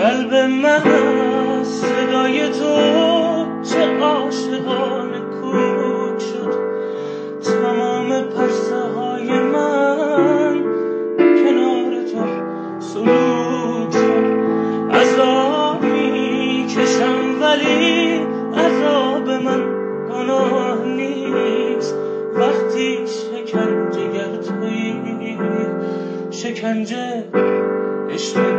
قلب من از صدای تو چه عاشقانه کوک شد. تمام پرسه های من کنار تو سلوک شد. عذاب میکشم ولی عذاب من گناه نیست. وقتی شکنجه گر تویی شکنجه عشق